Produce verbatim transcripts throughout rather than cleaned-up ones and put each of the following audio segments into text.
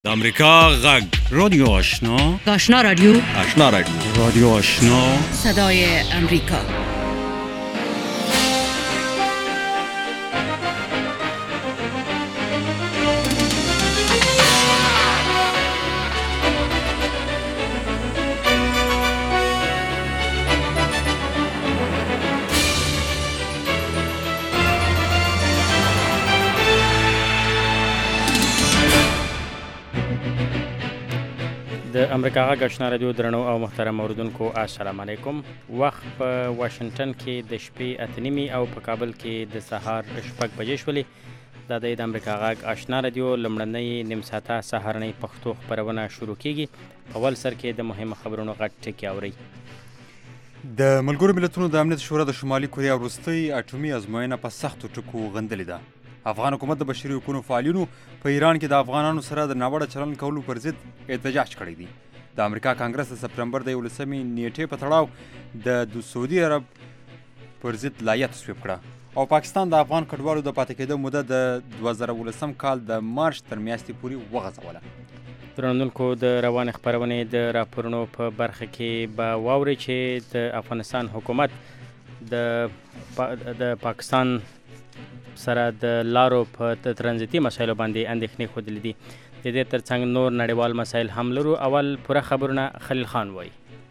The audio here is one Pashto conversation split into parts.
د امریکا غږ رادیو آشنا آشنا رادیو آشنا رادیو رادیو آشنا صدای امریکا. د امریکا غږ آشنا رادیو درنو او محترم اوریدونکو السلام علیکم. وخت په واشنگټن کې د شپې اته نیمې او په کابل کې د سهار شپږ بجې شولې. دا د امریکا غږ آشنا رادیو لومړنۍ نیم ساعته سهارنۍ پښتو خپرونه شروع کیږي. په اول سر کې د مهمو خبرونو غټ ټکی اورئ. د ملګرو ملتونو د امنیت شورا د شمالي کوریا وروستۍ اټومي ازموینه په سختو ټکو غندلې ده. افغان حکومت د بشري حقوقو فعالینو په ایران کې د افغانانو سره د ناوړه چلند کولو پر ضد احتجاج کړی دی. د امریکا کانګرس د سپتمبر د یولسمې نیټې په تړاو د سعودي عرب پر ضد لایحه تصویب کړه او پاکستان د افغان کډوالو د پاتې کېدو موده د دوه زره ولسم کال د مارچ تر میاشتې پورې وغځوله. درنوونکو د روانې خپرونې د راپورونو په برخه کې به واورئ چې د افغانستان حکومت د د پاکستان سره د لارو په ترانزیتي مسایلو باندې اندېښنې ښودلې دي. د دې ترڅنګ نور نړیوال مسایل هم لرو. اول پوره خبرونه خلیل خان وایي.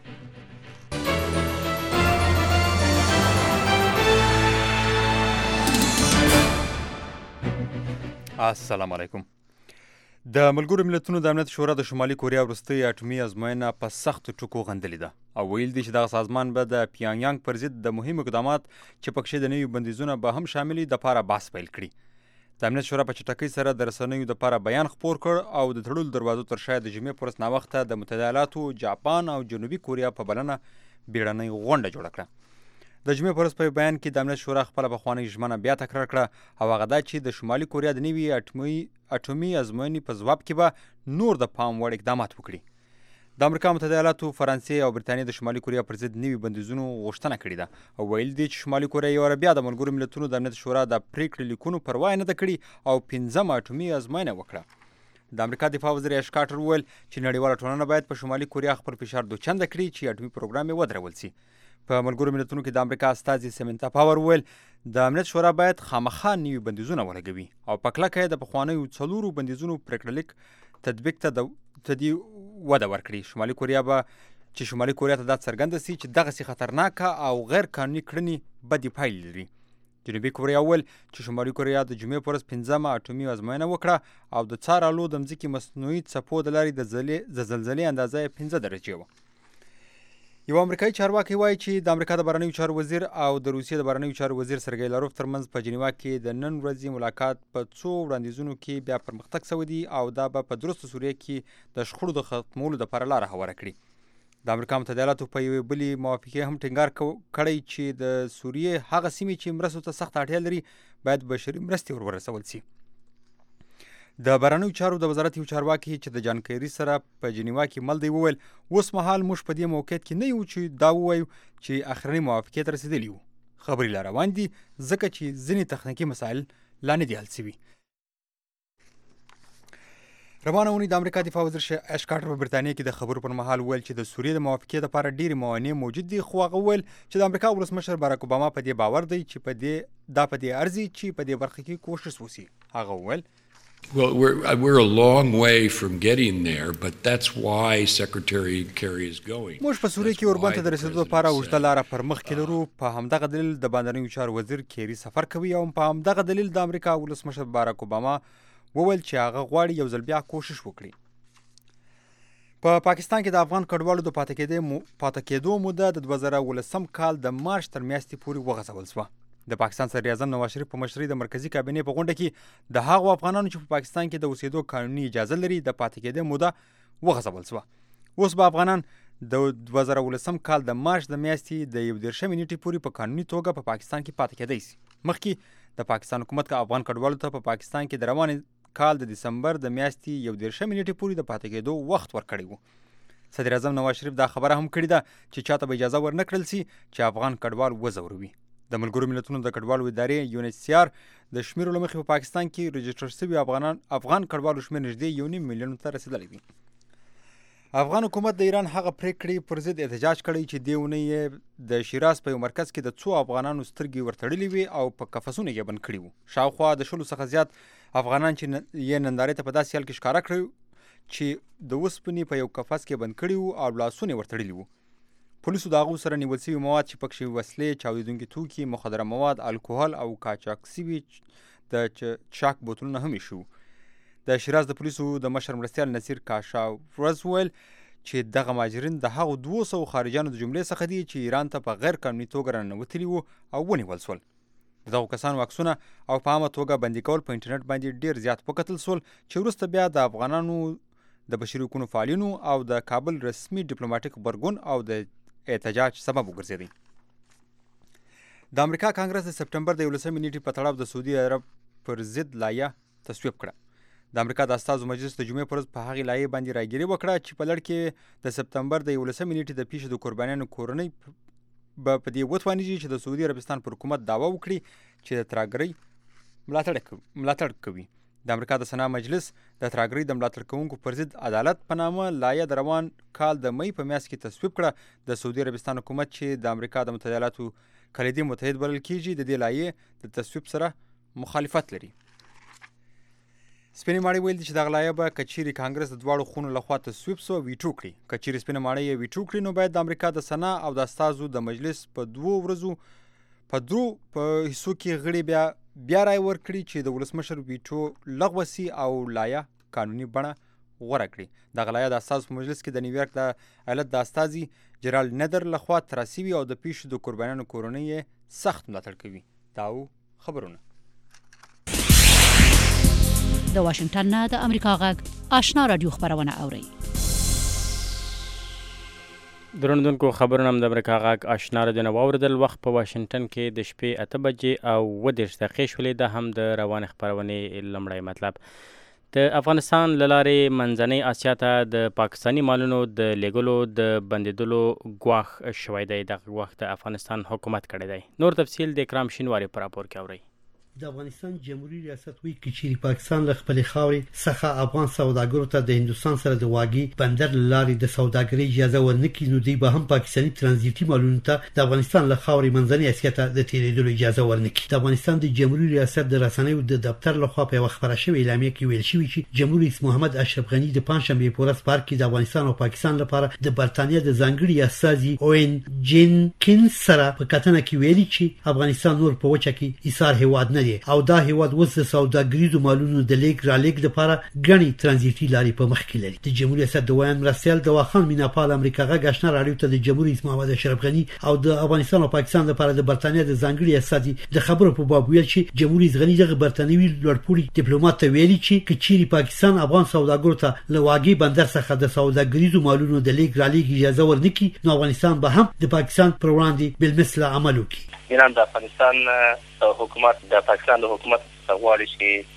السلام علیکم. د ملګرو ملتونو د امنیت شورا د شمالي کوریا وروستۍ اټومي ازموینه په سختو ټکو غندلې ده او ویل دي چې دغه سازمان به د پیانګیانګ پر ضد د مهمو اقدامات چې پکښې د نویو بندیزونه به هم شامل وي دپاره بحث پیل کړي. د امنیت شورا په چټکۍ سره د رسنیو دپاره بیان خپور کړ او د تړلو دروازو تر شا د جمعې په ورځ ناوخته د متحده ایالاتو، جاپان او جنوبي کوریا په بلنه بیړنۍ غونډه جوړه کړه. د جمعې په ورځ په بیان کې د امنیت شورا خپله پخوانۍ ژمنه بیا تکرار کړه او هغه دا چې د شمالي کوریا د نوي اټومي اټومي ازموینې په ځواب کې به نور د پام وړ اقدامات وکړي. د امریکا متحده ایالاتو، فرانسې او برطانیې د شمالي کوریا پر ضد نوي بندیزونو غوښتنه کړې ده او ویل دي چې شمالي کوریا یو واره بیا د ملګرو ملتونو د امنیت شورا د پریکړې لیکونو پروا نه ده کړې او پنځمه اټومي ازموینه وکړه. د امریکا دفاع وزیر اش کارټر وویل چې نړیواله ټولنه باید په شمالي کوریا خپل فشار دوچنده کړي چې اټومي پروګرام یې ودرول شي. په ملګرو ملتونو کې د امریکا استازي سیمنتا پاور وویل د امنیت شورا باید خامخا نوي بندیزونه ولګوي او په کلکه یې د پخوانیو څلورو بندیزونو پریکړه لیک تطبیق ته د تدي وده ورکړي. شمالي کوریا به چې شمالي کوریا ته دا څرګنده سي چې دغسې خطرناکه او غیر قانوني کړنې بدې پایلې لري. جنوبي کوریا وویل چې شمالي کوریا د جمعې په ورځ پنځمه اټومي ازموینه وکړه او د څار الو د مځکې مصنوعي څپو د لارې د زلزلې اندازه یې پنځه درجې وه. یو امریکایي چارواکی وایي چې د امریکا د بهرنیو چارو وزیر او د روسیې د بهرنیو چارو وزیر سرګی لاروف ترمنځ په جنیوا کې د نن ورځې ملاقات په څو وړاندیزونو کې بیا پرمختګ شوی دی او دا به په درسته سوریه کې د شخړو د ختمولو دپاره لاره هواره کړي. د امریکا متحده ایالاتو په یوې بلې موافقې هم ټینګار کړی چې د سوریې هغه سیمې چې مرستو ته سخته اړتیا لري باید بشري مرستې ور ورسول شي. د بهرنیو چارو د وزارت یو چارواکي چې د جان کیري سره په جنیوا کې مل دی وویل اوس مهال موږ په دې موقعیت کې نه یو چې دا ووایو چې اخرنۍ موافقې ته رسېدلي یو. خبرې لا روان دي ځکه چې ځینې تخنیکي مسایل لا نه دي حل شوي. روانه اونۍ د امریکا دفاع وزیر اش کارټر په برطانیې کې د خبرو پر مهال وویل چې د سوریې د موافقې لپاره ډېرې موانع موجود دي خو هغه وویل چې د امریکا ولسمشر باراک اوباما په دې باور دی چې په دې دا په دې ارزي چې په دې برخه کې کوشش وشي. هغه وویل Well, we're we're a long way from getting there, but that's why Secretary Kerry is going. موږ په سوریه کې اوربند ته د رسېدو لپاره اوږده لاره پر مخ کې لرو. په همدغه دلیل د بهرنیو چارو وزیر کیري سفر کوي او په همدغه دلیل د امریکا ولسمشر باراک اوباما وویل چې هغه غواړي یو ځل بیا کوشش وکړي. په پا پاکستان کې د افغان کډوالو د پاتې کېدو پاتې کېدو موده د دوه زره ولسم کال د مارچ تر میاشتې پورې وغځول شوه. د پاکستان صدر اعظم نواز شریف په مشرۍ د مرکزي کابینې په غونډه کې د هغو افغانانو چې په پاکستان کې د اوسېدو قانوني اجازه لري د پاتې کېدو موده وغځول شوه. اوس به افغانان د دوه زره ولسم کال د مارچ د میاشتې د یو دېرشمې نیټې پورې په قانوني توګه په پاکستان کې پاتې کېدی شي. مخکې د پاکستان حکومت که افغان کډوالو ته په پاکستان کې د روان کال د دسمبر د میاشتې یو دېرشمې نیټې پورې د پاتې کېدو وخت ورکړی و. صدر اعظم نواز شریف دا خبره هم کړې ده چې چاته به اجازه ورنه کړل شي چې افغان کډوال وځوروي. د ملګرو ملتونو د کډوالو ادارې یو ان ایچ سی آر د شمیرو له مخې په پاکستان کې رجسټر شوي افغانان افغان کډوالو شمېر نږدې یو نیم میلیون ته رسېدلی دی. افغان حکومت د ایران هغه پریکړې پر ضد احتجاج کړی چې دې اونۍ یې د شیراز په یو مرکز کې د څو افغانانو سترګې ورتړلې وې او په قفسونو یې بند کړي وو. شاوخوا د شلو څخه زیات افغانان چې یې نندارې ته په داسې حال کې ښکاره کړی چې د اوسپنې په یو قفس کې بند کړي وو او لاسونه یې ورتړلي وو. پولیسو د هغو سره نیول شوي مواد چې پکښې وسلې، چاودېدونکي توکي، مخدره مواد، الکوهل او قاچاق شوي د چاک بوتلونه هم ایښي وو. د شیراز د پولیسو د مشر مرستیال نصیر کاشاورز وویل چې دغه مهاجرین د هغو دوه سوو خارجیانو د جملې څخه دي چې ایران ته په غیر قانوني توګه راننوتلي وو او ونیول سول. د دغو کسانو عکسونه او په عامه توګه بندي کول په انټرنیټ باندې ډېر زیات وکتل سول چې وروسته بیا د افغانانو د بشري حقوقو فعالینو او د کابل رسمي ډیپلوماټیک غبرګون او د احتجاج سبب وګرځېدی. د امریکا کانګرس د سپټمبر د یولسمې نیټې په تړاو د سعودي عرب پر ضد لایحه تصویب کړه. د امریکا د استازو مجلس د جمعې پر ورځ په هغې لایحې باندې رایګیري وکړه چې په لړ کې د سپټمبر د یولسمې نیټې د پیښې د قربانیانو کورنۍ به په دې وتوانیږي چې د سعودي عربستان پر حکومت دعوه وکړي چې د ترهګرۍ ملاتړ کوي. د امریکا د سنا مجلس د ترهګرۍ د ملاتړ کوونکو پر ضد عدالت په نامه لایحه د روان کال د مۍ په میاشت کې تصویب کړه. د سعودي عربستان حکومت چې د امریکا د متحده ایالاتو کلیدي متحد بلل کیږي د دې لایحې د تصویب سره مخالفت لري. سپینې ماڼۍ ویل دي چې دغه لایحه به که چیرې کانګرس د دواړو خونو لخوا تصویب سوه ویټو کړي. که چیرې سپینه ماڼۍ یې ویټو کړي نو باید د امریکا د سنا او د استازو د مجلس په دوو ورځو په درو په حصو کې غړي بیا بیا رای ورکړي چې د ولسمشر ویټو لغوه سي او لایحه قانوني بڼه غوره کړي. دغه لایحه د استازو په مجلس کې د نیویارک د ایالت د استازي جرالد ندر لخوا طرح سوي او د پیښو د قربانیانو کورنۍ یې سخت ملاتړ کوي. دا خبرونه د واشنگټن نه د امریکا غږ آشنا رادیو خبرونه اوري. درنوونکو خبرونه هم د امریکا غږ آشنا رادیو نه واوریدل. وخت په واشنگټن کې د شپې اته بجې او اووه دېرش دقیقې شولې. دا هم د روانې خپرونې لومړی مطلب. د افغانستان له لارې منځنۍ اسیا ته د پاکستاني مالونو د لیږلو د بندېدلو ګواښ شوی دی. دغه ګواښ د افغانستان حکومت کړی دی. نور تفصیل د اکرام شینواري په راپور کې اورئ. د افغانستان جمهوریت ریاست وی کې چې پاکستان له خپل خاورې څخه افغان سوداګرو ته د هندستان سره د واګي بندر لارې د سوداګرۍ اجازه ورنکړي نو دوی به هم پاکستاني ترانزیتي مالونو ته د افغانستان له خاورې منځنۍ اسیا ته د تیریدلو اجازه ورنکړي. د افغانستان د جمهوریت ریاست د رسنیو د دفتر لخوا په خبره شوې اعلامیه کې ویل شوی چې جمهوریت رئیس محمد اشرف غنی د پنځشنبه په ورځ پارک کې د افغانستان او پاکستان لپاره د برتانیا د ځانګړي استازي اوین جینکینز سره په کتنه کې ویلي چې افغانستان نور په وچه کې ایثار هیواد نه دی او دا هیواد وس د سوداګریزو مالونو د لیک را لیک لپاره غني ترانزیتي لارې په مخ کې لري. د جمهوریت ریاست د ویان مرستیال د واخان میناپال امریکا غږ آشنا رادیو ته د جمهوریت رئیس محمد اشرف غنی او د افغانستان او پاکستان لپاره د برتانیا د ځانګړي استازي د خبرو په باب ویل چې جمهوریت غنی دغه برتانوي لوړپوړي ډیپلوماټ ته ویلي چې کچيري پاکستان افغان سوداګرو ته لواګي بندر څخه د سوداګریزو مالونو د لیک را لیک اجازه ورنکړي نو افغانستان به هم د پاکستان پر وړاندې بل مثل عمل وکړي. ایران د افغانستان حکومت د پاکستان د حکومت غواړي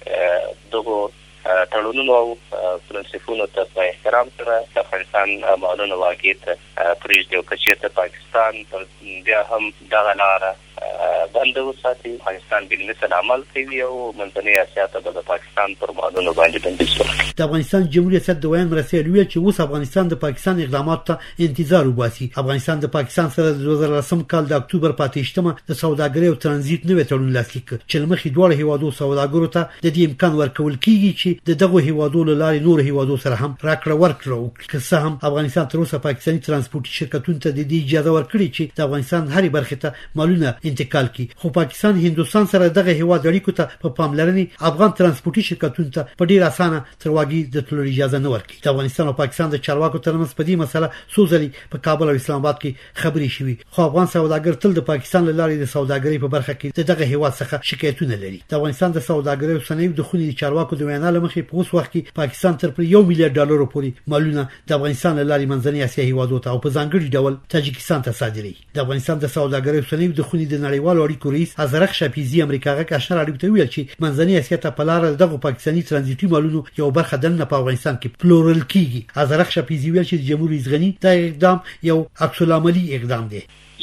چې دغه تړونونو او پرنسپونو ته په احترام سره د افغانستان مالونو واګي ته پرېږدي او که چېرته پاکستان بیا هم دغه لاره بنده وساتي افغانستان بل مثل عمل کوي او منځنۍ اسیا ته د پاکستان پر مالونو باندې بندیز وکړي. د افغانستان جمهوریت ریاست د ویان مرستیال ویل چې اوس افغانستان د پاکستان اقدامات ته انتظار وباسي. افغانستان د پاکستان سره د دوه زره لسم کال د اکتوبر په اتهشتمه د سوداګرۍ او ترانزیت نوې تړون لاسلیک کړ چې لمخې دوه هیوادو سوداګرو ته د دې امکان ورکول کیږي چې د دغه هیوادو له لارې نور هیوادو سره هم راکړه ورکړه وکړي. که څه هم افغانستان تر اوسه پاکستاني ترانسپورتي شرکتونو ته د دې اجازه ورکړي چې د افغانستان هرې برخې ته مالونه انتقال کړي خو پاکستان هندوستان سره دغه هیواد اړیکو ته په پاملرنې افغان ترانسپورتي شرکتونو ته په ډیر اسانه تر واګي د تللو اجازه نه ورکړي. د افغانستان او پاکستان د چارواکو ترمنځ په دې مسله څو ځلې په کابل او اسلام آباد کې خبرې شوې خو افغان سوداګر تل د پاکستان له لارې د سوداګرۍ په برخه کې دغه هیواد څخه شکایتونه لري. د افغانستان د سوداګرۍ او صنایعو د خونې چارواکو د وینا لمخې په اوس وخت کې پاکستان تر یو میلیارډ ډالر پورې مالونه د افغانستان له لارې منځنۍ اسیا هیوادو ته او په ځانګړي ډول تاجکستان ته صادري. د افغانستان د سوداګرۍ او صنایعو د خونې د نړیوالو اړیکو رئیس ازرق شپیزي امریکا غږ آشنا رادیو ته ویل چې منځنۍ اسیا ته په لار دغه پاکستاني ترانزیتي مالونو یو برخه دنه په افغانستان کې پلورل کیږي. ازرق شپیزي ویل چې جمهوریت رئیس غنی دا اقدام یو عکس العملي اقدام دی.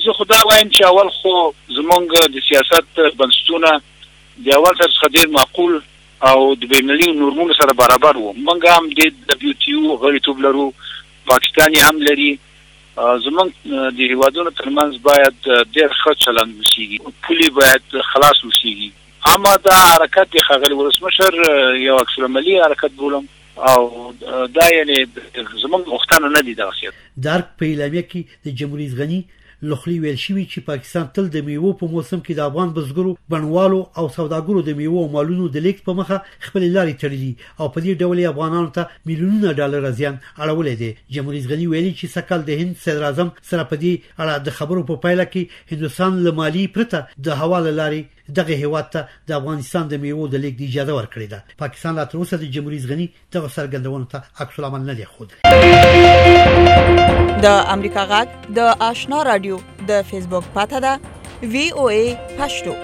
زه خدا وایم چې اول خو زمونږ د سیاست بنسټونه د اول تر څخه ډېر معقول او د بینالمللي نورمونو سره برابر وو. موږ هم د دبلیو ټي او غړیتوب لرو، پاکستان هم لري. زمونږ د هیوادونو ترمنځ باید ډېر ښه چلند وشيږي، پولې باید خلاص وشيږي. اما دا حرکت د ښاغلي ولسمشر یو عکس العملي حرکت بولم او دا یعنی زمونږ غوښتنه نه دي دغسې. د ارګ په اعلامیه کې د جمهور رئیس غني لخوا ویل شوی چې پاکستان تل د میوو په موسم کې د افغان بزګرو، بڼوالو او سوداګرو د میوو او مالونو د لیږد په مخه خپل لارې تړلي او په دې ډول یې افغانانو ته میلیونونه ډالر زیان اړولې دي. جمهور رئیس غني ویلي چې سکهال د هند صدر اعظم سره په دې اړه د خبرو په پایله کې هندستان له مالی پرته د حواله لارې دغه هیواد ته د افغانستان د میوو د لیږد اجازه ورکړې ده. پاکستان لا تر اوسه د جمهور رئیس غني دغه څرګندونو ته عکس العمل نه دی ښودلی. د امریکا غږ د آشنا رادیو د فیسبوک پاته ده وی او ای پښتو.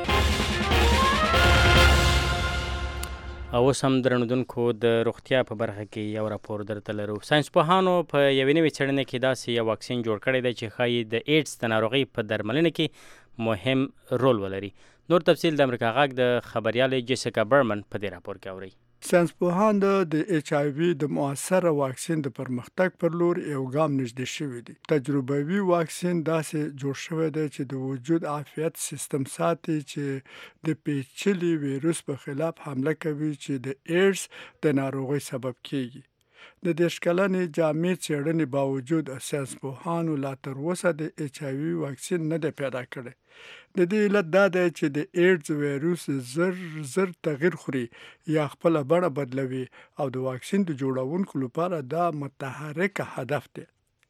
او سم درنودونکو د روغتیا په برخه کې یو راپور درته لرو. ساينسپوهانو په یوې نوې څېړنې کې داسې یو واکسین جوړ کړی دی چې ښایي د ایډز د ناروغۍ په درملنه کې مهم رول ولري. نور تفصیل د امریکا غږ د خبريال جیسیکا برمن په دې راپور کې اوري. ساينسپوهان د ایچ آی وي د مؤثره واکسین د پرمختګ پر لور یو ګام نږدې شوي دي. تجربوي واکسین داسې جوړ شوی دی چې د وجود عافیت سیستم ساتي چې د پیچلي ویروس په خلاف حمله کوي چې د ایډز د ناروغۍ سبب کیږي. د دېرش کلنې جامع څېړنې باوجود ساينسپوهانو لا تر اوسه د ایچ آی وي واکسین نه دی پیدا کړی. د دې علت دا دی چې د ایډز ویروس زر زر تغیر خوري یا خپل بڼه بدلوي او د واکسین د جوړونکو لپاره دا متحرک هدف دی.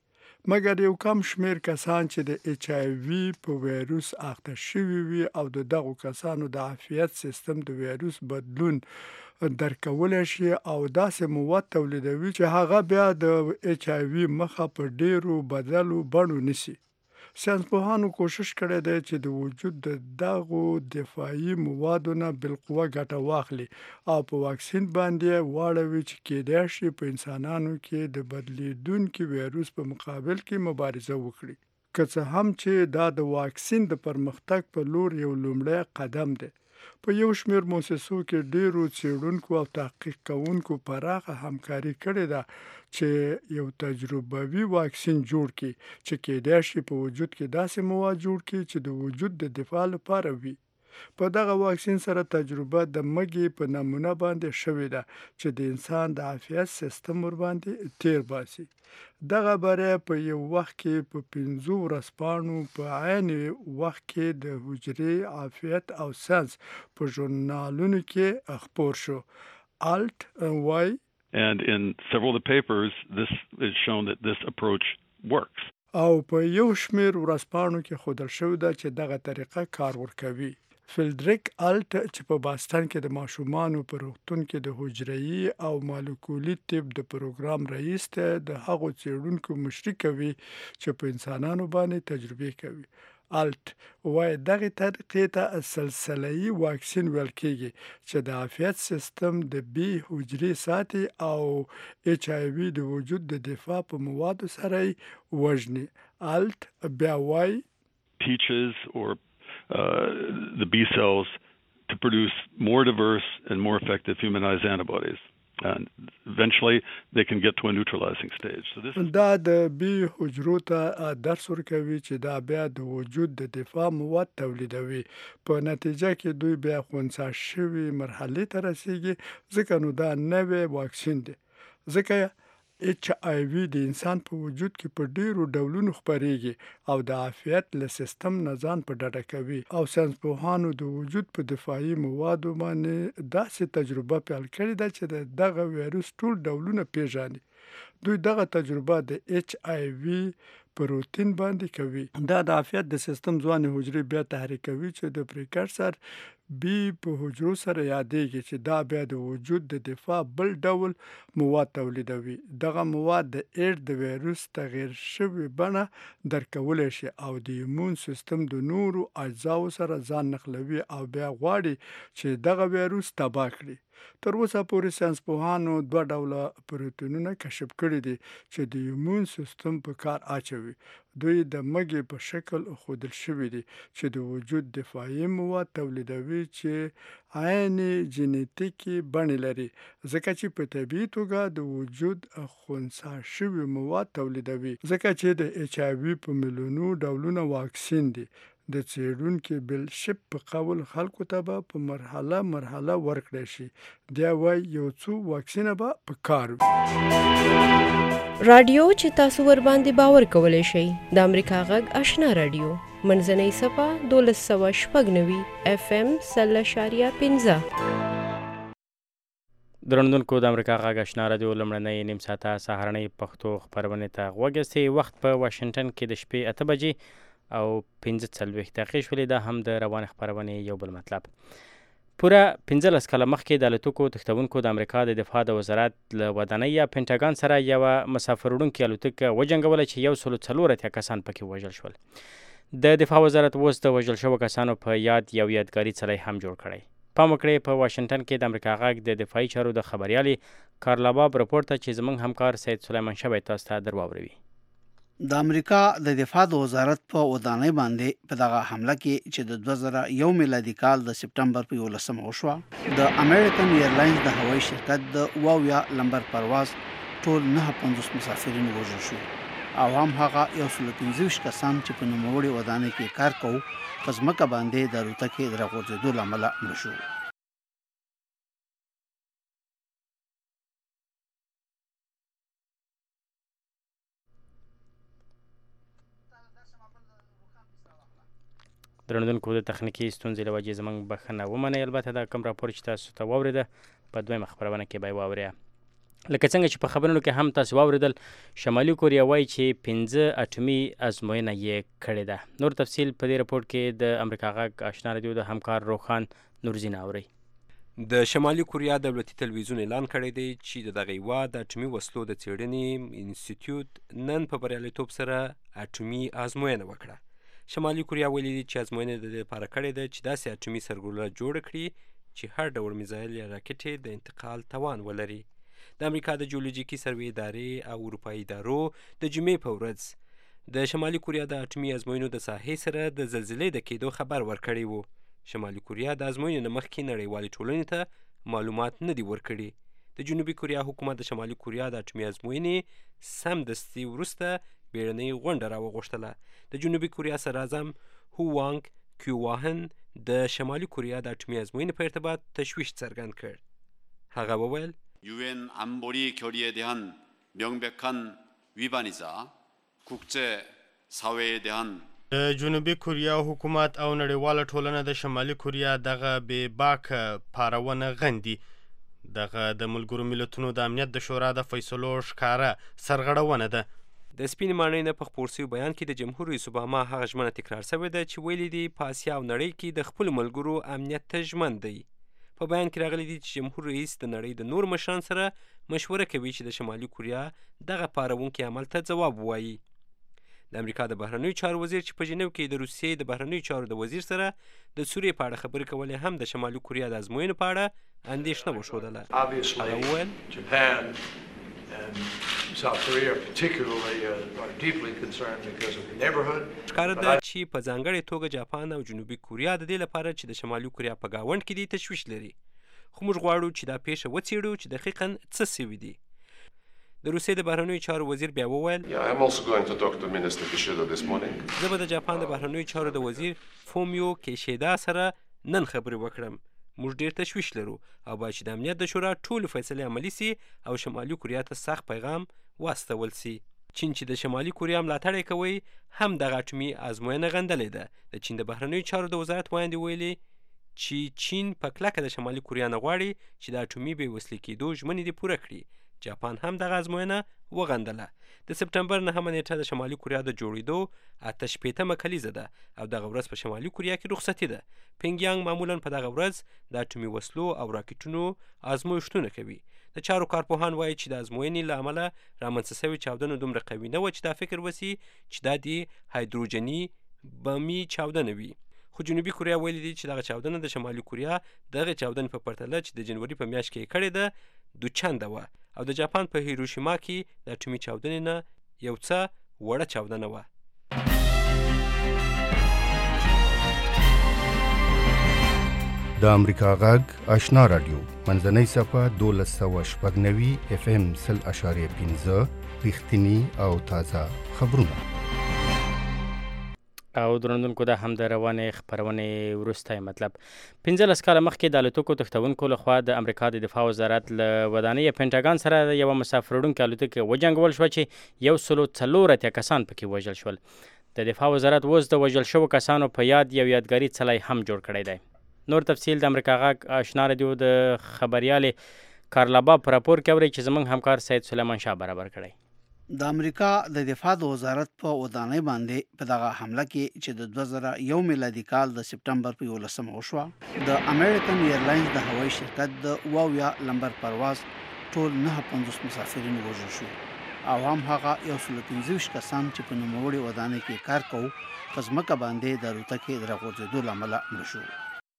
مګر یو کم شمیر کسان چې د ایچ آی وي په ویروس اخته شوي وي او د دغو کسانو د عافیت سیستم د ویروس بدلون درکولی شي او داسې مواد تولیدوي چې هغه بیا د ایچ آی وي مخه په ډیرو بدلو بڼو نیسي. ساينسپوهانو کوشش کړی دی چې د وجود د دغو دفاعي موادو نه بالقوه ګټه واخلي او په واکسین باندې واړوي چې کېدای شي په انسانانو کې د بدلیدونکي ویروس په مقابل کې مبارزه وکړي. که څه هم چې دا د واکسین د پرمختګ په لور یو لومړی قدم دی. په یو شمېر مؤسسو کې ډیرو څېړونکو او تحقیق کوونکو پراخه همکاري کړې ده چې یو تجربوي واکسین جوړ کړي چې کېدای شي په وجود کې داسې مواد جوړ کړي چې د وجود د دفاع لپاره وي. په دغه واکسین سره تجربه د مګي په نمونه باندې شوې ده چې د انسان د عافیت سیستم ور باندې تیر باسي. دغه بره په یو وخت کې په پنځو ورځپاڼو په عین وخت کې د حجرې عافیت او ساینس په ژورنالونو کې خپور شو. الټ وای And in several of the papers, this is shown that this approach works. او په یو شمیر ورځپاڼو کې ښودل شوی ده چې دغه طریقه کار ورکوي. فیلډریک الټ چې په باستان کې د ماشومانو په روغتون کې د حجره‌ایي او مالیکولي طب د پروګرام رئیس ته د هغو څېړونکو مشري کوي چې په انسانانو باندې تجربې کوي. الټ وای دغه طریقې ته سلسله‌ای واکسین ویل کېږي چې د عافیت سیستم د بی حجرې ساتي او ایچ آی وي د وجود د دفاع په موادو سره وژني. الټ بیا وای teaches or uh, the B cells to produce more diverse and more effective humanized antibodies. And eventually they can get to a neutralizing stage. So this دا د بی حجرو ته درس ورکوي چې دا بیا د وجود د دفاع مواد تولیدوي. په نتیجه کې دوی بیا خنثی شوي مرحلې ته رسیږي. ځکه نو دا نوې واکسین دی. ځکه ایچ آی وي د انسان په وجود کې په ډیرو ډولونو خپریږي او د عافیت له سیستم نه ځان په ډډه کوي. او ساينسپوهانو د وجود په دفاعي موادو باندې داسې تجربه پیل کړې ده چې دغه ویروس ټول ډولونه پیژني. دوی دغه تجربه د ایچ آی وي پروتین باندې کوي. دا د عافیت د سیستم ځوانې حجرې بیا تحریکوي چې د پریکرسر بی په حجرو سره یادېږي چې دا بیا د وجود د دفاع بل ډول مواد تولیدوي. دغه مواد د ایډز د ویروس تغیر شوي بڼه درکولی شي او د ایمون سیستم د نورو اجزاو سره ځان نښلوي او بیا غواړي چې دغه ویروس تباه کړي. تر اوسه پورې ساینسپوهانو دوه ډوله پروتینونه کشف کړي دي چې د ایمون سیستم په کار اچوي. دوی د مګې په شکل ښودل شوي دي چې د وجود دفاعي مواد تولیدوي چې عین جینیتیکي بڼې لري، ځکه چې په طبیعي توګه د وجود خنثی شوي مواد تولیدوي، ځکه چې د ایچ آی وي په میلیونو ډولونه واکسین دي. د څېړونکي بیل شپ په قول خلکو ته به په مرحله مرحله ورکړی شي. دی وایي یو څو واکسینه به په کار وي. رادیو چې تاسو ور باندې باور کولی شئ د امریکا غږ آشنا رادیو منځنۍ صفحه دولس سوه شپږ نوي اف ام سل اشاریه پنځه. درنوونکو د امریکا غږ آشنا رادیو لومړنۍ نیم ساعته سهارنۍ پښتو خپرونې ته غوږ یاستئ. وخت په واشنګټن کې د شپې اته بجې او پنځه څلوېښت دقیقې شولې. دا هم د روانې خپرونې یو بل مطلب. پوره پنځلس کاله مخکې د الوتکو تښتونکو د امریکا د دفاع د وزارت له ودانۍ یا پینټاګان سره یوه مسافر وړونکې الوتکه وجنګوله چې یو سلو څلور اتیا کسان پکې وژل شول. د دفاع وزارت اوس د وژل شوو کسانو په یاد یو یادګاري څلی هم جوړ کړی. پام وکړئ په واشنګټن کې د امریکا غږ د دفاعي چارو د خبریالې کارلاباب رپورټ ته چې زموږ همکار سید سلیمان شاه تاسو ته در واوروي. د امریکا د دفاع د وزارت په ودانۍ باندې په دغه حمله کې چې د دوه زره یو میلادي کال د سپټمبر په یولسمه وشوه، د امریکن ایرلاینز د هوایي شرکت د اوه اویا لمبر پرواز ټول نهه پنځوس مسافرین وژل شو او هم هغه یو سلو پنځه ویشت کسان چې په نوموړې ودانۍ کې کار کوو په ځمکه باندې د الوتکې د راغورځېدو له امله مړه شو. درنوونکو د تخنیکي ستونزې له وجې زموږ بښنه ومنئ. البته دا کوم راپور چې تاسو ته واورېده په دویمه خپرونه کې به یې واورئ. لکه څنګه چې په خبرونو کې هم تاسو واورېدل، شمالي کوریا وایي چې پنځه اټومي ازموینه یې کړې ده. نور تفصیل په دې راپور کې د امریکا غږ آشنا رادیو د همکار روخان نورزین اورئ. د شمالي کوریا دولتي تلویزیون اعلان کړی دی چې د دغه هیواد د اټومي وسلو د څېړنې انسټیټیوټ نن په بریالیتوب سره اټومي ازموینه وکړه. شمالي کوریا ویلي دي چې ازموینه د دې لپاره کړې ده چې داسې اټومي سرګلوله جوړه کړي چې هر ډول میزایل یا راکټ د انتقال توان ولري. د امریکا د جیولوژیکي سروې ادارې او اروپایي ادارو د جمعې په ورځ د شمالي کوریا د اټومي ازموینو د ساحې سره د زلزلې د کېدو خبر ورکړی و. شمالي کوریا د ازموینو نه مخکې نړیوالې ټولنې ته معلومات نه دي ورکړي. د جنوبي کوریا حکومت د شمالي کوریا د اټومي ازموینې سمدستي وروسته بیړنۍ غونډه راوغوښتله. د جنوبي کوریا صدراعظم هو وانګ کیوواهن د شمالي کوریا د اټومي ازموینې په ارتباط تشویش څرګند کړ. هغه وویل 유엔 안보리 결의에 대한 명백한 위반이자 국제 사회에 대한 د جنوبي کوریا حکومت او نړیواله ټولنه د شمالي کوریا دغه بې باکه پارونه غندي. دغه د ملګرو ملتونو د امنیت د شورا د فیصلو ښکاره سرغړونه ده. د سپینې ماڼۍ نه په خپور شوي بیان کې د جمهور رئیس اوباما هغه ژمنه تکرار شوې ده چې ویلي دي په اسیا او نړۍ کې د خپلو ملګرو امنیت ته ژمن دی. په بیان کې راغلی دي چې جمهور رئیس د نړۍ د نور مشران سره مشوره کوي چې د شمالي کوریا دغه پارونکي عمل ته ځواب ووایي. د امریکا د بهرنیو چارو وزیر چې په ژنیو کې د روسیې د بهرنیو چارو د وزیر سره د سوریې په اړه خبرې کولې هم د شمالي کوریا د ازموینو په اړه اندېښنه وښودله. هغه وویل ښکاره ده چې په ځانګړې توګه جاپان او جنوبي کوریا د دې لپاره چې د شمالي کوریا په ګاونډ کې دي تشویش لري. خو موږ غواړو چې دا پیښه وڅېړو چې دقیقاً څه سوي دي. د روسیې د بهرنیو چارو وزیر بیا وویل زه به د جاپان د بهرنیو چارو د وزیر فومیو کیشیدا سره نن خبرې وکړم. موږ ډېر تشویش لرو او باید چې د امنیت د شورا ټولو فیصلې عملي سي او شمالي کوریا ته سخت پیغام واستول سي. چین چې د شمالي کوریا ملاتړ یې کوي هم دغه اټومي ازموینه غندلې ده. د چین د بهرنیو چارو د وزارت وایندې ویلي چې چین په کلکه د شمالي کوریا نه غواړي چې د اټومي بې وسلې کېدو ژمنې دې پوره کړي. جاپان هم دغه ازموینه وغندله. د سپټمبر نهمه نیټه د شمالي کوریا د جوړېدو اته شپېتمه کلیزه ده او دغه ورځ په شمالي کوریا کې رخصتي ده. پینګیانګ معمولا په دغه ورځ د اټومي وسلو او راکټونو ازمویښتونه کوي. د چارو کارپوهان وایي چې د ازموینې له امله رامنځته شوې چاودنه دومره قوي نه وه چې دا فکر وسي چې دا د هایدروجني بمي چاودنه وي. خو خو جنوبي کوریا ویلي دي چې دغه چاودنه د شمالي کوریا دغه چاودنې په پرتله چې د جنوري په میاشت کې یې کړې ده دوچنده وه او د جاپان په هیروشیما کې د اټومي چاودنې نه یو څه وړه چاودنه وه. د امریکا غږ آشنا رادیو منځنۍ صفحه دولس سوه شپږ نوي اف ام سل اشاریه پنځه رښتیني او تازه خبرونه. او درنوونکو دا هم د روانې خپرونې وروستی مطلب. پنځلس کاله مخکې د الوتکو تښتونکو لخوا د امریکا د دفاع وزارت له ودانۍ پینټاګان سره یوه مسافر وړونکې الوتکه وجنګول شوه چې یو سلو څلور اتیا کسان پکې وژل شول. د دفاع وزارت اوس د وژل شوو کسانو په یاد یو یادګاري څلی هم جوړ کړی دی. نور تفصیل د امریکا غږ آشنا رادیو د خبریالې کارلابا په راپور کې اورئ چې زموږ همکار سید سلیمان شاه برابر کړی. د امریکا د دفاع د وزارت په ودانۍ باندې په دغه حمله کې چې د دوه زره یو میلادي کال د سپټمبر په یولسمه وشوه، د امریکن ایرلاینز د هوایي شرکت د اوه اویا لمبر پرواز ټول نهه پنځوس مسافرین وژل شو او هم هغه یو سل پنځه ویشت کسان چې په نوموړې ودانۍ کې کار کوي په ځمکه باندې د الوتکې د راغورځېدو له امله مړه شو.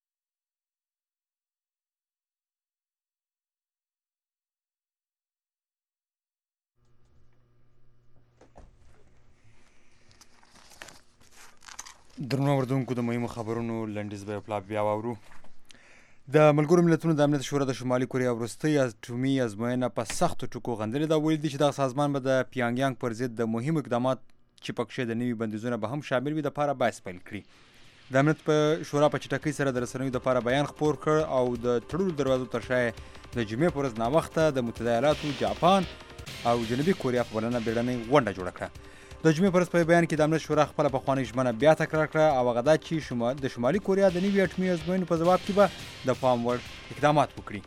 درنو اورېدونکو د مهمو خبرونو لنډیز به یو بیا واورو. د ملګرو ملتونو د امنیت شورا د شمالي کوریا وروستۍ اټومي ازموینه په سختو ټکو غندلې ده. ویل دي چې دغه سازمان به د پیانګیانګ پر ضد د مهمو اقدامات چې پکښې د نوي بندیزونه به هم شامل وي دپاره بحث پیل کړي. د امنیت په شورا په چټکۍ سره د رسنیو دپاره بیان خپور کړ او د تړلو دروازو تر شا د جمعې په ورځ ناوخته د متحده ایالاتو، جاپان او جنوبي کوریا په بلنه بیړنۍ غونډه جوړه کړه. د جمعې پر ورځ په بیان کې د امنیت شورا خپله پخوانۍ ژمنه بیا تکرار کړه او هغه دا چې شمال د شمالي کوریا د نوي اټومي ازموینو په ځواب کې به د پام وړ اقدامات وکړي.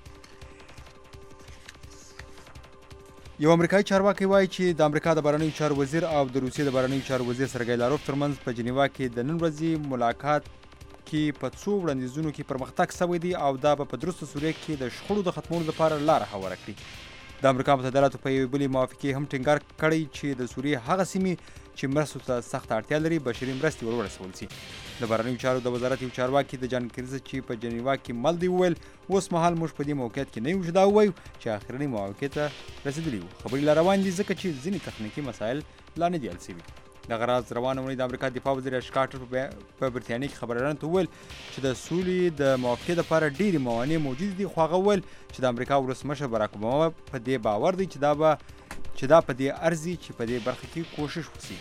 یو امریکایي چارواکی وایي چې د امریکا د بهرنیو چارو وزیر او د روسیې د بهرنیو چارو وزیر سرګی لاروف ترمنځ په جنیوا کې د نن ورځې ملاقات کې په څو وړاندیزونو کې پرمختګ شوی دی او دا به په درسته صورت کې د شخړو د ختمولو لپاره لاره هواره کړي. د امریکا متحده ایالاتو په یوې بلې موافقې هم ټینګار کړی چې د سوریې هغه سیمې چې مرستو ته سخته اړتیا لري بشري مرستې ور ورسول سي. د بهرنیو چارو د وزارت یو چارواکي د جان کریز چې په جنیوا کې مل دی وویل اوس مهال موږ په دې موقعیت کې نه یو چې دا ووایو چې اخرنۍ موافقې ته رسېدلي یو. خبرې لا روان دي ځکه چې ځینې تخنیکي مسایل لا نه دي حل سوي. دغه راز روانه اونۍ د امریکا دفاع وزیر اش کارټر په برتانیې کې خبریالانو ته وویل چې د سولې د موافقې لپاره ډېرې موانع موجود دي، خو هغه وویل چې د امریکا ولسمشر باراک اوباما په دې باور دی چې دا به چې دا په دې ارزي چې په دې برخه کې کوشش وشي.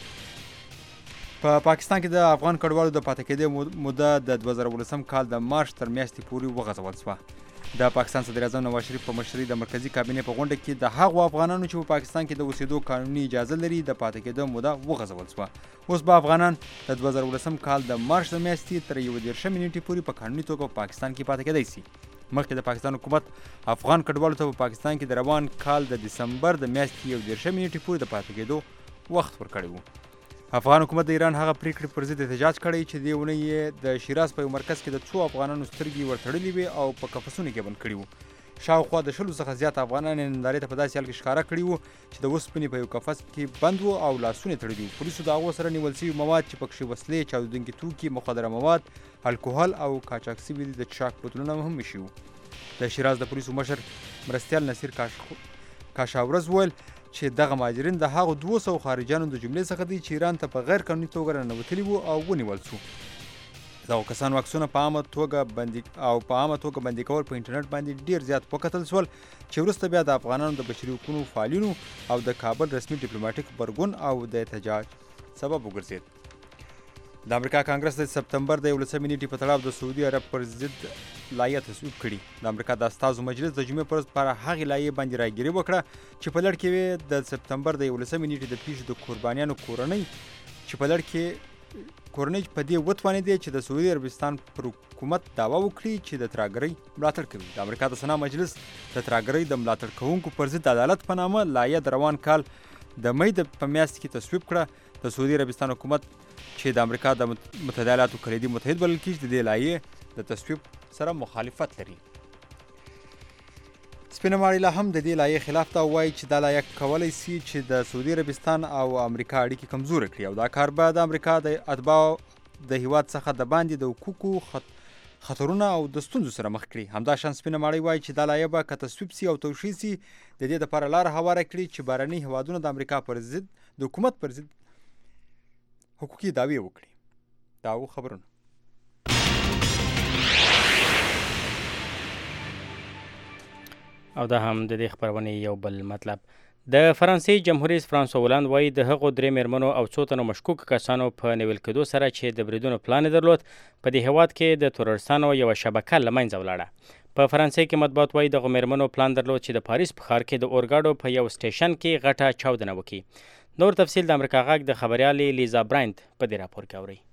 په پا پاکستان کې د افغان کډوالو د پاتې کېدو موده د دوه زره ولسم کال د مارچ تر میاشتې پورې وغځول شوه. د پاکستان صدر اعظم نواز شریف په مشرۍ د مرکزي کابینې په غونډه کې د هغو افغانانو چې په پاکستان کې د اوسېدو قانوني اجازه لري د پاتې کېدو موده وغځول شوه. اوس به افغانان د دوه زره ولسم کال د مارچ د میاشتې تر یوه دېرشمې نیټې پورې په قانوني توګه په پاکستان کې پاتې کېدی سي. مخکې د پاکستان حکومت افغان کډوالو ته په پاکستان کې د روان کال د دسمبر د میاشتې یو دېرشمې نیټې پورې د پاتې کېدو وخت ورکړی و. افغان حکومت د ایران هغه پریکړې پر ضد احتجاج کړی چې دې اونۍ یې د شیراز په یو مرکز کې د څو افغانانو سترګې ورتړلې وې او په قفسونو کې بند کړي وو. شاوخوا د شلو څخه زیات افغانان یې نندارې ته په داسې حال کې ښکاره کړي وو چې د اوسپنې په یو قفس کې بند وو او لاسونه تړلي وو. پولیسو د هغو سره نیول سوي مواد چې پکښې وسلې، چاودېدونکي توکي، مخدره مواد، الکوهل او قاچاق سوي د څښاک بوتلونه هم ایښي وو. د شیراز د پولیسو مشر مرستیال نصیر کاشاورز وویل چې دغه مهاجرین د هغو دوه سوو خارجیانو د جملې څخه دي چې ایران ته په غیر قانوني توګه راننوتلي وو او ونیول شو. دغو کسانو عکسونه په عامه توګه بندي او په عامه توګه بندي کول په انټرنیټ باندې ډېر زیات وکتل شول چې وروسته بیا د افغانانو د بشري حقوقو فعالینو او د کابل رسمي ډیپلوماټیک غبرګون او د احتجاج سبب وګرځېد. د امریکا کانګرس د سپتمبر د یولسمې نیټې په تړاو د سعودي عرب پر ضد لایحه تصویب کړي. د امریکا د استازو مجلس د جمعې پر ورځ پر هغې لایحې باندې رایګیري وکړه چې په لړ کې د سپتمبر د یولسمې نیټې د پیښو د قربانیانو کورنۍ چې په لړ کې کورنۍ په دې وتوانېدې چې د سعودي عربستان پر حکومت دعوا وکړي چې د ترهګرۍ ملاتړ کوي. د امریکا د سنا مجلس د ترهګرۍ د ملاتړ کوونکو پر ضد عدالت په نامه لایحه د روان کال د مۍ د په میاشت کې تصویب کړه. د سعودي عربستان حکومت چې د امریکا د متحده ایالاتو کلیدي متحد بلل کېږي د دې لایحې د تصویب سره مخالفت لري. سپینه ماړی لا هم د دې لایحې خلاف ده او وایي چې دا لایحه کولی سي چې د سعودي عربستان او امریکا اړیکې کمزوره کړي او دا کار به د امریکا د اتباعو د هیواد څخه د باندې د حقوقو خط خطرونه او د ستونزو سره مخ کړي. همدا شان سپینه ماړۍ وایي چې دا لایحه به که تصویب سي او توشیح سي د دې دپاره لاره هواره کړي چې بهرني هیوادونه د امریکا پر ضد د حکومت پر ضد حقوقي دعوې وکړي. دا و خبرونه. او دا هم د دې خبرونې یو بل مطلب. د فرانسې جمهور رئیس فرانسوا هولند وایي د هغو درې میرمنو او څو تنو مشکوکو کسانو په نیول کېدو سره چې د بریدونو پلان یې درلود په دې هېواد کې د ترورستانو یوه شبکه له منځه ولاړه. په فرانسې کې مطبوعات وایي دغو میرمنو پلان درلود چې د پاریس په ښار کې د اورګاډو په یو سټیشن کې غټه چاودنه وکړي. نور تفصیل د امریکا غږ د خبریالې لیزا براینت په دې راپور کې اورئ.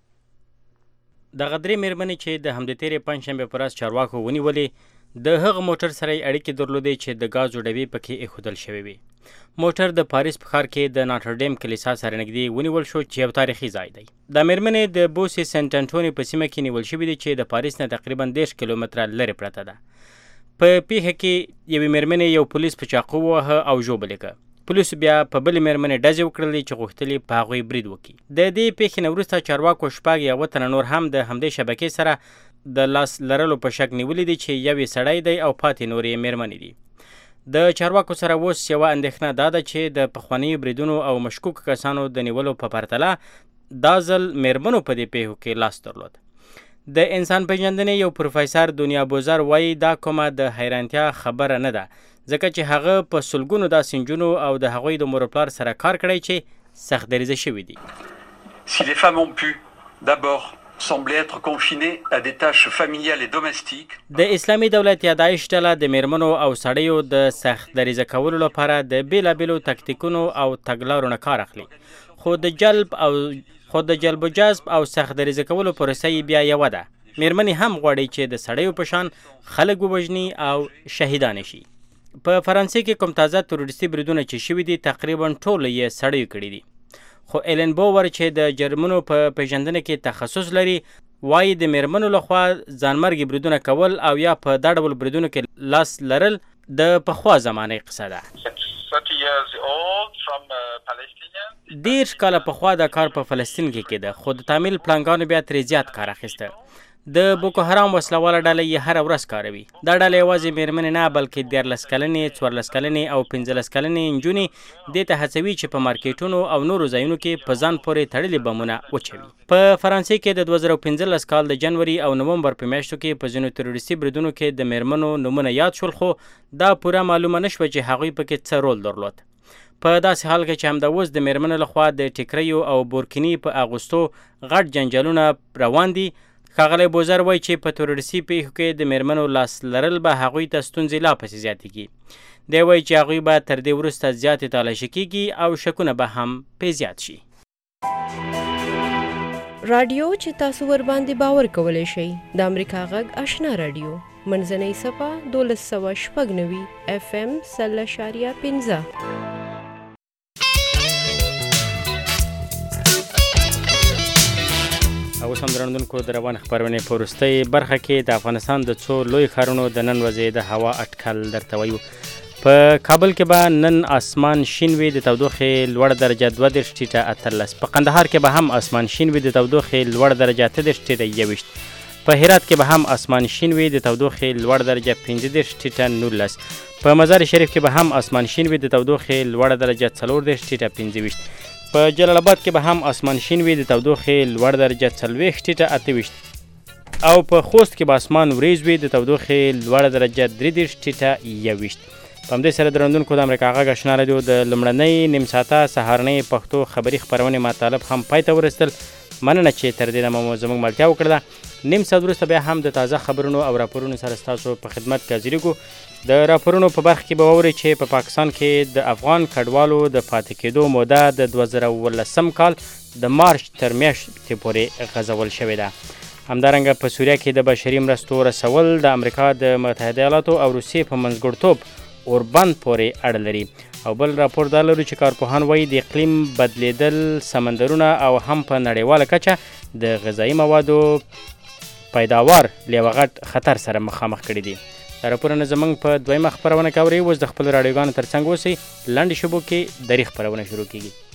دغه درې میرمنې چې د همدې تېرې پنجشنبې په ورځ چارواکو ونیولې د هغه موټر سره یې اړیکې درلودې چې د ګازو ډبې پکې ایښودل شوې وې. موټر د پاریس په ښار کې د ناټرډیم کلیسا سره نږدې ونیول شو چې یو تاریخي ځای دی. دا میرمنې د بوسي سنټ انټوني په سیمه کې نیول شوې دي چې د پاریس نه تقریبا دېرش کیلومتره لرې پرته ده. په پیښه کې یوې میرمنې یو پولیس په چاقو وواهه او ژوبل یې کړه. پولیسو بیا په بلې میرمنې ډزې وکړلې چې غوښتلې په هغوی برید وکړي. د دې پیښې نه وروسته چارواکو شپږ یا اووه تنه نور هم د همدې شبکې سره د لاس لرلو په شک نیولي دي چې یو یې سړی دی او پاتې نور یې میرمنې دي. د چارواکو سره اوس یوه اندېښنه دا ده چې د پخوانیو بریدونو او مشکوکو کسانو د نیولو په پرتله دا ځل میرمنو په دې پیښو کې لاس درلود. د انسان پیژندنې یو پروفیسر دنیا بوزر وایي دا کومه د حیرانتیا خبره نه ده ځکه چې هغه په سلګونو داسې نجونو او د هغوی د مور پلار سره کار کړی چې سخت دریځه شوي دي. Si les femmes ont pu d'abord sembler être confinées à des tâches familiales et domestiques. د اسلامي دولت یا داعش ډله د میرمنو او سړیو د سخت دریځه کولو لپاره د بیلابیلو تکتیکونو او تګلارو نه کار اخلي. خو د جلب او خو د جلب و جذب او سخت دریځه کولو پروسه یې بیا یوه ده. میرمنې هم غواړي چې د سړیو په شان خلک ووژني او شهیدانې شي. په فرانسې کې کوم تازه تروریستي بریدونه چې شوي دي تقریبا ټول یې سړیو کړي دي. خو ایلن بوور چې د جرمونو په پیژندنه کې تخصص لري وایي د میرمنو لخوا ځانمرګي بریدونه کول او یا په دا ډول بریدونو کې لاس لرل د پخوا زمانې قصه ده. دېرش کاله پخوا دا کار په فلسطین کې کېده خو د تعمیل پلانګانو بیا ترې زیات کار اخیسته. د بوکو حرام وسلواله ډله یې هره ورځ کاروي. دا ډله یوازې میرمنې نه بلکې دیارلس کلنې څوارلس کلنې او پنځلس کلنې نجونې دې ته هڅوي چې په مارکیټونو او نورو ځایونو کې په ځان پورې تړلي بمونه وچوي. په فرانسې کې د دوه زره پنځلس کال د جنوري او نومبر په میاشتو کې په ځینو تروریستي بریدونو کې د میرمنو نومونه یاد شول خو دا پوره معلومه نه شوه چې هغوی پکې څه رول درلود. په داسې حال کې چې همدا اوس د میرمنو لخوا د ټیکریو او بورکیني په اغوستو غټ جنجالونه روان دي. ښاغلی بوزر وایي چې په تروریستي پیښو کې د میرمنو لاس لرل به هغوی ته ستونزې لا پسې زیاتېږي. دی وایي چې هغوی به تر دې وروسته زیاتې تالاشي کېږي او شکونه به هم پې زیات شي. رادیو چې تاسو ورباندې باور کولی شئ د امریکا غږ آشنا رادیو منځنۍ صفحه دولس سوه شپږ نوي اف ام سل اشاریه پنځه. اوس هم درنوونکو د روان خپرونې په وروستۍ برخه کې د افغانستان د څو لوی ښارونو د نن ورځې د هوا اټکل درته وایو. په کابل کې به نن اسمان شین وي د تودوخې لوړه درجه دوه دېرش ټیټه اتلس. په قندهار کې به هم اسمان شین وي د تودوخې لوړه درجه اته دېرش ټیټه یوویشت. په هرات کې به هم اسمان شین وي د تودوخې لوړه درجه پنځه دېرش ټیټه نولس. په مزار شریف کې به هم اسمان شین وي د تودوخې لوړه درجه څلور دېرش ټیټه پنځه ویشت. په جلال آباد کې به هم اسمان شین وي د تودوخې لوړ درجه څلوېښت ټیټه اته ویشت او په خوست کې به اسمان وریځ وي د تودوخې لوړه درجه درې دېرش ټیټه یوویشت. په همدې سره درنوونکو د امریکا غږ آشنا رادیو د لومړنۍ نیم ساعته سهارنۍ پښتو خبري خپرونې مطالب هم پای ته ورسېدل. مننه چې تر دې دمه مو زموږ ملتیا وکړله. نیم ساعت وروسته بیا هم د تازه خبرونو او راپورونو سره ستاسو په خدمت کې حاضرېږو. د راپورونو په برخه کې به واورئ چې په پاکستان کې د افغان کډوالو د پاتې کېدو موده د دوه زره اوولسم کال د مارچ تر میاشتې پورې غځول شوې ده. همدارنګه په سوریه کې د بشري مرستو رسول د امریکا د متحده ایالاتو او روسیې په منځګړتوب اوربند پورې اړه لري. او بل راپور دا لرو چې کارپوهان وایي د اقلیم بدلیدل سمندرونه او هم په نړیواله کچه د غذایي موادو پیداوار له یوه غټ خطر سره مخامخ کړي دي. دا راپورونه زموږ په دویمه خپرونه کې اورئ. اوس د خپلو راډیوګانو تر څنګ اوسئ. لنډې شبو کې دري خپرونه شروع کیږي.